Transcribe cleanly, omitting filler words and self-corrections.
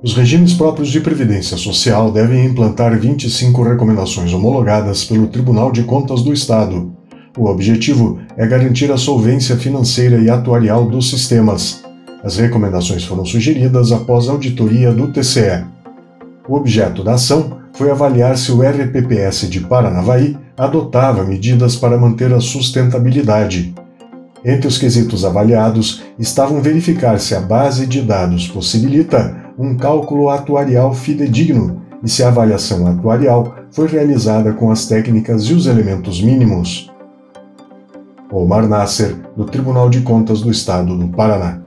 Os regimes próprios de previdência social devem implantar 25 recomendações homologadas pelo Tribunal de Contas do Estado. O objetivo é garantir a solvência financeira e atuarial dos sistemas. As recomendações foram sugeridas após auditoria do TCE. O objeto da ação foi avaliar se o RPPS de Paranavaí adotava medidas para manter a sustentabilidade. Entre os quesitos avaliados estavam verificar se a base de dados possibilita um cálculo atuarial fidedigno e se a avaliação atuarial foi realizada com as técnicas e os elementos mínimos. Omar Nasser, do Tribunal de Contas do Estado do Paraná.